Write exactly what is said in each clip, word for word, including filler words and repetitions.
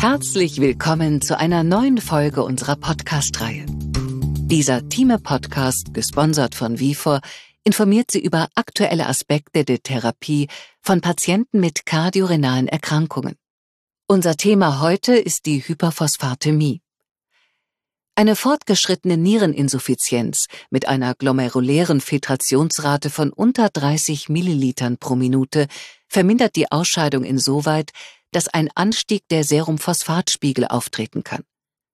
Herzlich willkommen zu einer neuen Folge unserer Podcast-Reihe. Dieser Thieme-Podcast, gesponsert von Vifor, informiert Sie über aktuelle Aspekte der Therapie von Patienten mit kardiorenalen Erkrankungen. Unser Thema heute ist die Hyperphosphatämie. Eine fortgeschrittene Niereninsuffizienz mit einer glomerulären Filtrationsrate von unter dreißig Millilitern pro Minute vermindert die Ausscheidung insoweit, dass ein Anstieg der Serumphosphatspiegel auftreten kann.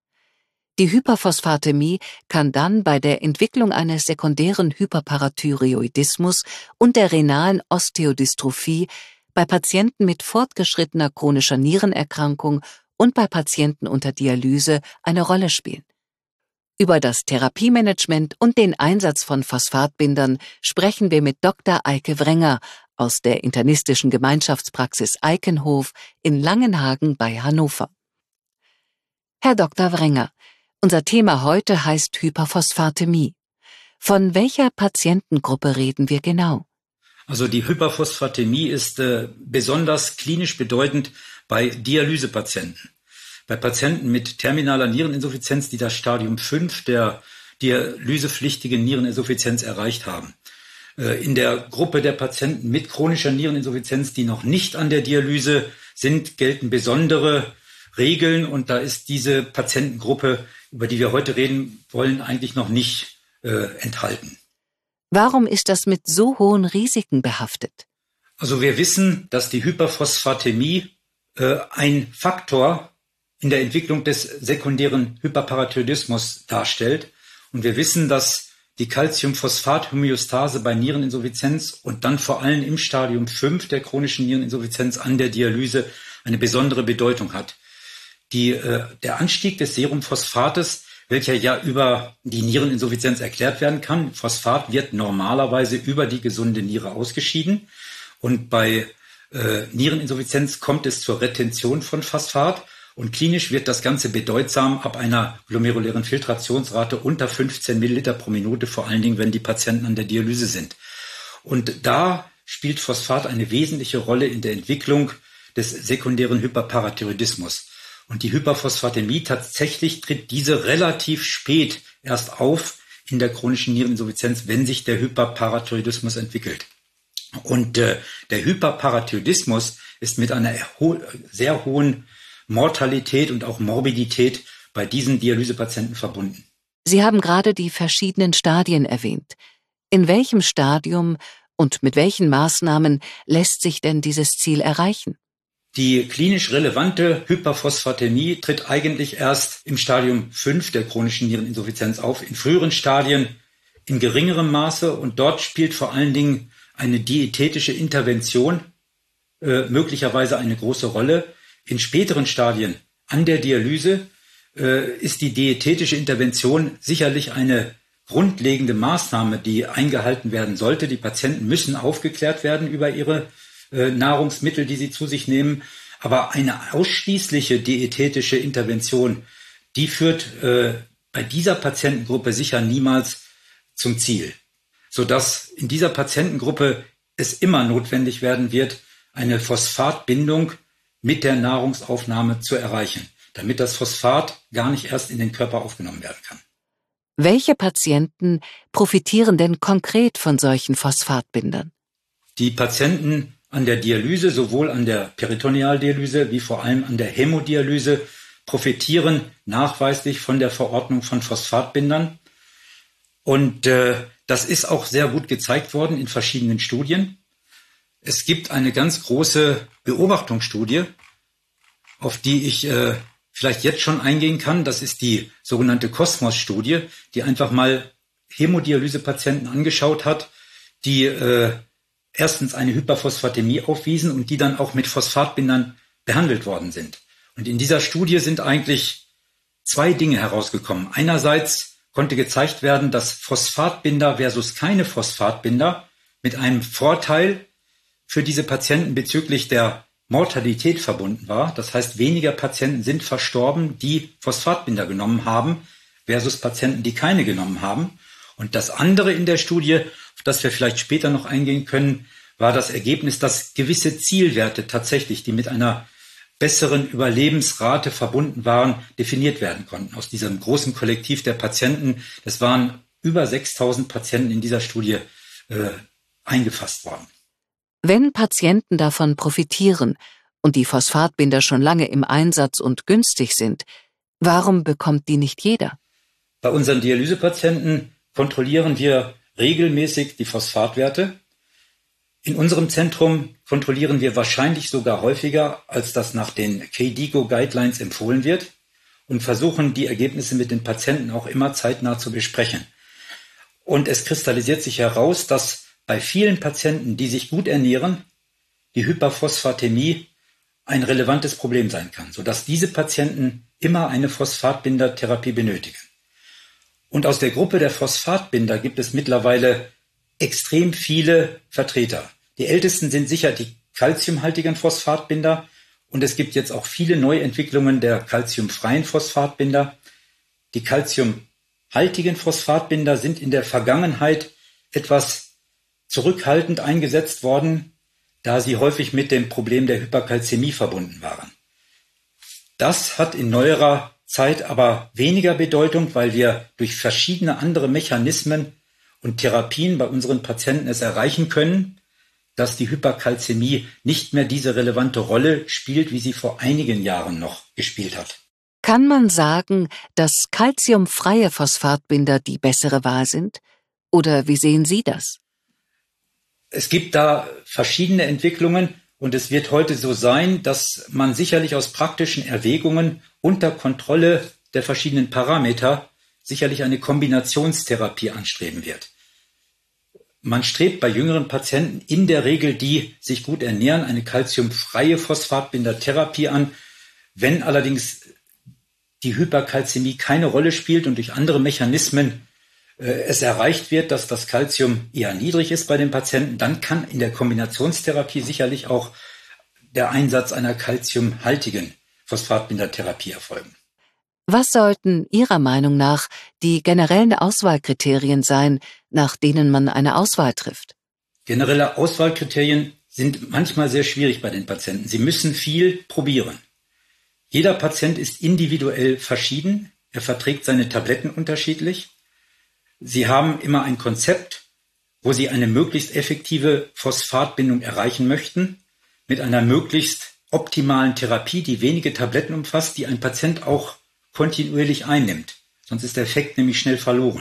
Die Hyperphosphatämie kann dann bei der Entwicklung eines sekundären Hyperparathyreoidismus und der renalen Osteodystrophie, bei Patienten mit fortgeschrittener chronischer Nierenerkrankung und bei Patienten unter Dialyse eine Rolle spielen. Über das Therapiemanagement und den Einsatz von Phosphatbindern sprechen wir mit Doktor Eike Wrenger aus der internistischen Gemeinschaftspraxis Eikenhof in Langenhagen bei Hannover. Herr Doktor Wrenger, unser Thema heute heißt Hyperphosphatämie. Von welcher Patientengruppe reden wir genau? Also die Hyperphosphatämie ist äh, besonders klinisch bedeutend bei Dialysepatienten. Bei Patienten mit terminaler Niereninsuffizienz, die das Stadium fünf der dialysepflichtigen Niereninsuffizienz erreicht haben. In der Gruppe der Patienten mit chronischer Niereninsuffizienz, die noch nicht an der Dialyse sind, gelten besondere Regeln und da ist diese Patientengruppe, über die wir heute reden wollen, eigentlich noch nicht äh, enthalten. Warum ist das mit so hohen Risiken behaftet? Also wir wissen, dass die Hyperphosphatämie äh, ein Faktor in der Entwicklung des sekundären Hyperparathyroidismus darstellt und wir wissen, dass die Calciumphosphat-Homöostase bei Niereninsuffizienz und dann vor allem im Stadium fünf der chronischen Niereninsuffizienz an der Dialyse eine besondere Bedeutung hat. Die, äh, der Anstieg des Serumphosphates, welcher ja über die Niereninsuffizienz erklärt werden kann, Phosphat wird normalerweise über die gesunde Niere ausgeschieden und bei äh, Niereninsuffizienz kommt es zur Retention von Phosphat. Und klinisch wird das Ganze bedeutsam ab einer glomerulären Filtrationsrate unter fünfzehn Milliliter pro Minute, vor allen Dingen, wenn die Patienten an der Dialyse sind. Und da spielt Phosphat eine wesentliche Rolle in der Entwicklung des sekundären Hyperparathyroidismus. Und die Hyperphosphatämie, tatsächlich tritt diese relativ spät erst auf in der chronischen Niereninsuffizienz, wenn sich der Hyperparathyroidismus entwickelt. Und äh, der Hyperparathyroidismus ist mit einer ho- sehr hohen Mortalität und auch Morbidität bei diesen Dialysepatienten verbunden. Sie haben gerade die verschiedenen Stadien erwähnt. In welchem Stadium und mit welchen Maßnahmen lässt sich denn dieses Ziel erreichen? Die klinisch relevante Hyperphosphatämie tritt eigentlich erst im Stadium fünf der chronischen Niereninsuffizienz auf, in früheren Stadien in geringerem Maße und dort spielt vor allen Dingen eine diätetische Intervention äh, möglicherweise eine große Rolle. In späteren Stadien an der Dialyse äh, ist die diätetische Intervention sicherlich eine grundlegende Maßnahme, die eingehalten werden sollte. Die Patienten müssen aufgeklärt werden über ihre äh, Nahrungsmittel, die sie zu sich nehmen. Aber eine ausschließliche diätetische Intervention, die führt äh, bei dieser Patientengruppe sicher niemals zum Ziel, sodass in dieser Patientengruppe es immer notwendig werden wird, eine Phosphatbindung mit der Nahrungsaufnahme zu erreichen, damit das Phosphat gar nicht erst in den Körper aufgenommen werden kann. Welche Patienten profitieren denn konkret von solchen Phosphatbindern? Die Patienten an der Dialyse, sowohl an der Peritonealdialyse wie vor allem an der Hämodialyse, profitieren nachweislich von der Verordnung von Phosphatbindern. Und äh, das ist auch sehr gut gezeigt worden in verschiedenen Studien. Es gibt eine ganz große Beobachtungsstudie, auf die ich äh, vielleicht jetzt schon eingehen kann. Das ist die sogenannte Cosmos-Studie, die einfach mal Hämodialysepatienten angeschaut hat, die äh, erstens eine Hyperphosphatämie aufwiesen und die dann auch mit Phosphatbindern behandelt worden sind. Und in dieser Studie sind eigentlich zwei Dinge herausgekommen. Einerseits konnte gezeigt werden, dass Phosphatbinder versus keine Phosphatbinder mit einem Vorteil für diese Patienten bezüglich der Mortalität verbunden war. Das heißt, weniger Patienten sind verstorben, die Phosphatbinder genommen haben, versus Patienten, die keine genommen haben. Und das andere in der Studie, auf das wir vielleicht später noch eingehen können, war das Ergebnis, dass gewisse Zielwerte tatsächlich, die mit einer besseren Überlebensrate verbunden waren, definiert werden konnten. Aus diesem großen Kollektiv der Patienten, das waren über sechstausend Patienten in dieser Studie äh, eingefasst worden. Wenn Patienten davon profitieren und die Phosphatbinder schon lange im Einsatz und günstig sind, warum bekommt die nicht jeder? Bei unseren Dialysepatienten kontrollieren wir regelmäßig die Phosphatwerte. In unserem Zentrum kontrollieren wir wahrscheinlich sogar häufiger, als das nach den K D I G O-Guidelines empfohlen wird, und versuchen, die Ergebnisse mit den Patienten auch immer zeitnah zu besprechen. Und es kristallisiert sich heraus, dass bei vielen Patienten, die sich gut ernähren, die Hyperphosphatämie ein relevantes Problem sein kann, sodass diese Patienten immer eine Phosphatbindertherapie benötigen. Und aus der Gruppe der Phosphatbinder gibt es mittlerweile extrem viele Vertreter. Die ältesten sind sicher die calciumhaltigen Phosphatbinder, und es gibt jetzt auch viele Neuentwicklungen der calciumfreien Phosphatbinder. Die calciumhaltigen Phosphatbinder sind in der Vergangenheit etwas zurückhaltend eingesetzt worden, da sie häufig mit dem Problem der Hyperkalzämie verbunden waren. Das hat in neuerer Zeit aber weniger Bedeutung, weil wir durch verschiedene andere Mechanismen und Therapien bei unseren Patienten es erreichen können, dass die Hyperkalzämie nicht mehr diese relevante Rolle spielt, wie sie vor einigen Jahren noch gespielt hat. Kann man sagen, dass calciumfreie Phosphatbinder die bessere Wahl sind? Oder wie sehen Sie das? Es gibt da verschiedene Entwicklungen, und es wird heute so sein, dass man sicherlich aus praktischen Erwägungen unter Kontrolle der verschiedenen Parameter sicherlich eine Kombinationstherapie anstreben wird. Man strebt bei jüngeren Patienten in der Regel, die sich gut ernähren, eine calciumfreie Phosphatbindertherapie an. Wenn allerdings die Hyperkalzämie keine Rolle spielt und durch andere Mechanismen äh, es erreicht wird, dass das Calcium eher niedrig ist bei den Patienten, dann kann in der Kombinationstherapie sicherlich auch der Einsatz einer calciumhaltigen Phosphatbindertherapie erfolgen. Was sollten Ihrer Meinung nach die generellen Auswahlkriterien sein, nach denen man eine Auswahl trifft? Generelle Auswahlkriterien sind manchmal sehr schwierig bei den Patienten. Sie müssen viel probieren. Jeder Patient ist individuell verschieden. Er verträgt seine Tabletten unterschiedlich. Sie haben immer ein Konzept, wo Sie eine möglichst effektive Phosphatbindung erreichen möchten, mit einer möglichst optimalen Therapie, die wenige Tabletten umfasst, die ein Patient auch kontinuierlich einnimmt. Sonst ist der Effekt nämlich schnell verloren.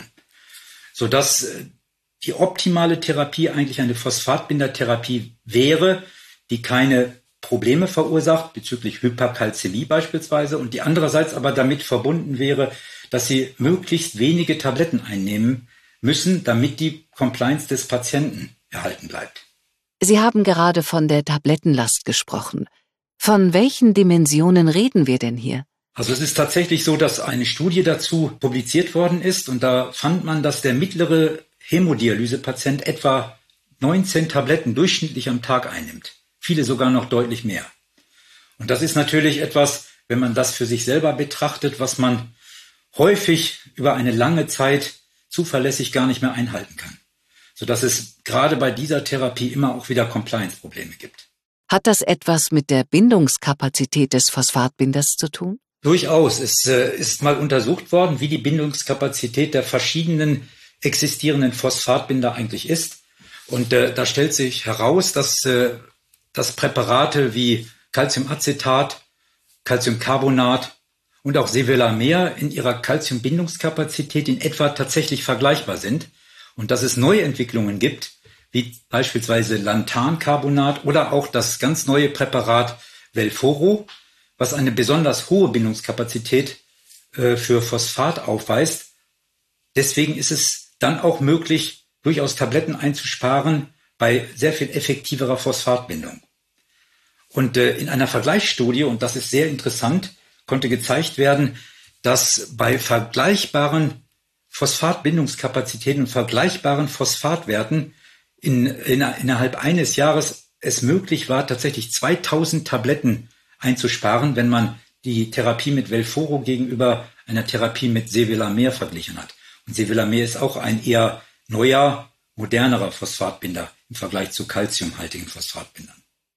Sodass die optimale Therapie eigentlich eine Phosphatbindertherapie wäre, die keine Probleme verursacht, bezüglich Hyperkalzämie beispielsweise, und die andererseits aber damit verbunden wäre, dass sie möglichst wenige Tabletten einnehmen müssen, damit die Compliance des Patienten erhalten bleibt. Sie haben gerade von der Tablettenlast gesprochen. Von welchen Dimensionen reden wir denn hier? Also es ist tatsächlich so, dass eine Studie dazu publiziert worden ist, und da fand man, dass der mittlere Hämodialysepatient etwa neunzehn Tabletten durchschnittlich am Tag einnimmt. Viele sogar noch deutlich mehr. Und das ist natürlich etwas, wenn man das für sich selber betrachtet, was man häufig über eine lange Zeit zuverlässig gar nicht mehr einhalten kann. Sodass es gerade bei dieser Therapie immer auch wieder Compliance-Probleme gibt. Hat das etwas mit der Bindungskapazität des Phosphatbinders zu tun? Durchaus. Es äh, ist mal untersucht worden, wie die Bindungskapazität der verschiedenen existierenden Phosphatbinder eigentlich ist. Und äh, da stellt sich heraus, dass, äh, dass Präparate wie Calciumacetat, Calciumcarbonat und auch Sevelamer in ihrer Calciumbindungskapazität in etwa tatsächlich vergleichbar sind. Und dass es neue Entwicklungen gibt, wie beispielsweise Lantancarbonat oder auch das ganz neue Präparat Velphoro, was eine besonders hohe Bindungskapazität äh, für Phosphat aufweist. Deswegen ist es dann auch möglich, durchaus Tabletten einzusparen bei sehr viel effektiverer Phosphatbindung. Und äh, in einer Vergleichsstudie, und das ist sehr interessant, konnte gezeigt werden, dass bei vergleichbaren Phosphatbindungskapazitäten und vergleichbaren Phosphatwerten in, in, innerhalb eines Jahres es möglich war, tatsächlich zweitausend Tabletten einzusparen, wenn man die Therapie mit Velphoro gegenüber einer Therapie mit Sevelamer verglichen hat. Und Sevelamer ist auch ein eher neuer, modernerer Phosphatbinder im Vergleich zu calciumhaltigen Phosphatbindern.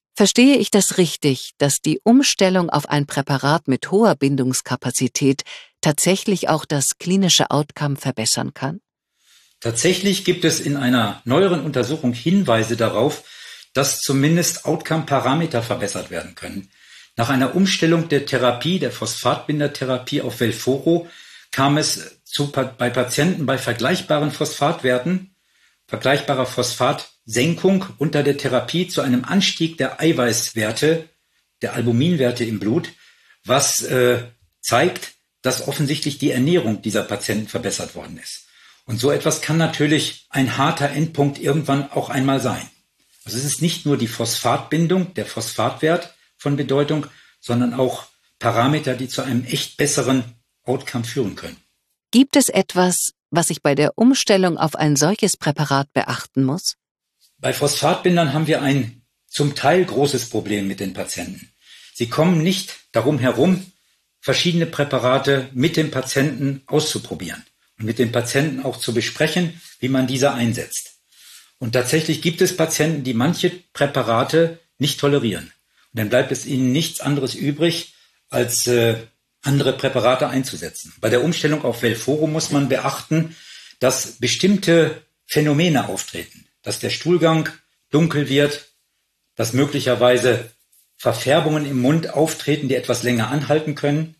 Verstehe ich das richtig, dass die Umstellung auf ein Präparat mit hoher Bindungskapazität tatsächlich auch das klinische Outcome verbessern kann? Tatsächlich gibt es in einer neueren Untersuchung Hinweise darauf, dass zumindest Outcome-Parameter verbessert werden können. Nach einer Umstellung der Therapie, der Phosphatbindertherapie auf Velphoro, kam es zu, bei Patienten bei vergleichbaren Phosphatwerten, vergleichbarer Phosphatsenkung unter der Therapie zu einem Anstieg der Eiweißwerte, der Albuminwerte im Blut, was äh, zeigt, dass offensichtlich die Ernährung dieser Patienten verbessert worden ist. Und so etwas kann natürlich ein harter Endpunkt irgendwann auch einmal sein. Also es ist nicht nur die Phosphatbindung, der Phosphatwert von Bedeutung, sondern auch Parameter, die zu einem echt besseren Outcome führen können. Gibt es etwas, was ich bei der Umstellung auf ein solches Präparat beachten muss? Bei Phosphatbindern haben wir ein zum Teil großes Problem mit den Patienten. Sie kommen nicht darum herum, verschiedene Präparate mit dem Patienten auszuprobieren und mit dem Patienten auch zu besprechen, wie man diese einsetzt. Und tatsächlich gibt es Patienten, die manche Präparate nicht tolerieren. Und dann bleibt es ihnen nichts anderes übrig, als äh, andere Präparate einzusetzen. Bei der Umstellung auf Velphoro muss man beachten, dass bestimmte Phänomene auftreten, dass der Stuhlgang dunkel wird, dass möglicherweise Verfärbungen im Mund auftreten, die etwas länger anhalten können.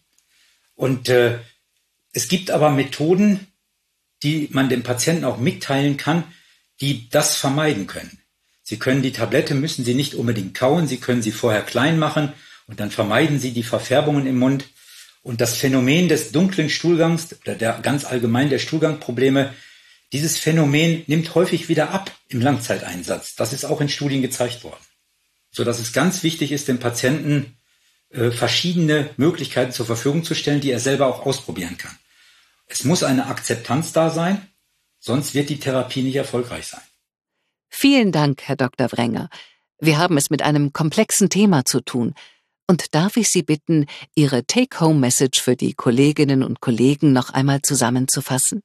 Und äh, es gibt aber Methoden, die man dem Patienten auch mitteilen kann, die das vermeiden können. Sie können die Tablette, müssen Sie nicht unbedingt kauen, Sie können sie vorher klein machen und dann vermeiden Sie die Verfärbungen im Mund. Und das Phänomen des dunklen Stuhlgangs oder der ganz allgemein der Stuhlgangprobleme, dieses Phänomen nimmt häufig wieder ab im Langzeiteinsatz. Das ist auch in Studien gezeigt worden. Sodass es ganz wichtig ist, dem Patienten äh, verschiedene Möglichkeiten zur Verfügung zu stellen, die er selber auch ausprobieren kann. Es muss eine Akzeptanz da sein, sonst wird die Therapie nicht erfolgreich sein. Vielen Dank, Herr Doktor Wrenger. Wir haben es mit einem komplexen Thema zu tun. Und darf ich Sie bitten, Ihre Take-Home-Message für die Kolleginnen und Kollegen noch einmal zusammenzufassen?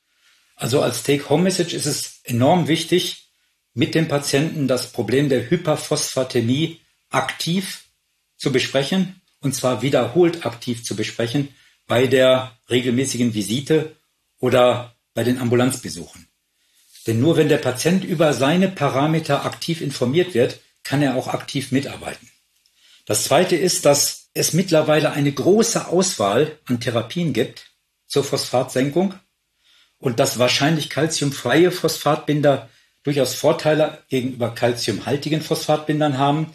Also als Take-Home-Message ist es enorm wichtig, mit dem Patienten das Problem der Hyperphosphatämie aktiv zu besprechen, und zwar wiederholt aktiv zu besprechen, bei der regelmäßigen Visite oder bei den Ambulanzbesuchen. Denn nur wenn der Patient über seine Parameter aktiv informiert wird, kann er auch aktiv mitarbeiten. Das Zweite ist, dass es mittlerweile eine große Auswahl an Therapien gibt zur Phosphatsenkung und dass wahrscheinlich calciumfreie Phosphatbinder durchaus Vorteile gegenüber calciumhaltigen Phosphatbindern haben.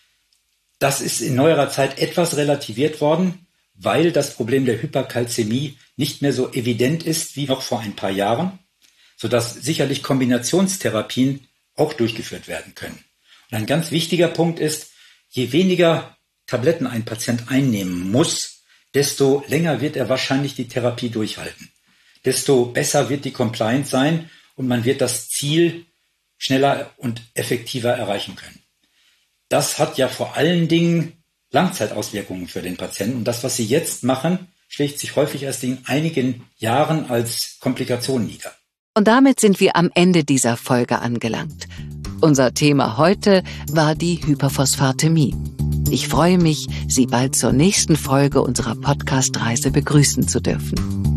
Das ist in neuerer Zeit etwas relativiert worden, weil das Problem der Hyperkalzämie nicht mehr so evident ist wie noch vor ein paar Jahren, sodass sicherlich Kombinationstherapien auch durchgeführt werden können. Und ein ganz wichtiger Punkt ist, je weniger Tabletten ein Patient einnehmen muss, desto länger wird er wahrscheinlich die Therapie durchhalten. Desto besser wird die Compliance sein und man wird das Ziel schneller und effektiver erreichen können. Das hat ja vor allen Dingen Langzeitauswirkungen für den Patienten. Und das, was Sie jetzt machen, schlägt sich häufig erst in einigen Jahren als Komplikation nieder. Und damit sind wir am Ende dieser Folge angelangt. Unser Thema heute war die Hyperphosphatämie. Ich freue mich, Sie bald zur nächsten Folge unserer Podcast-Reise begrüßen zu dürfen.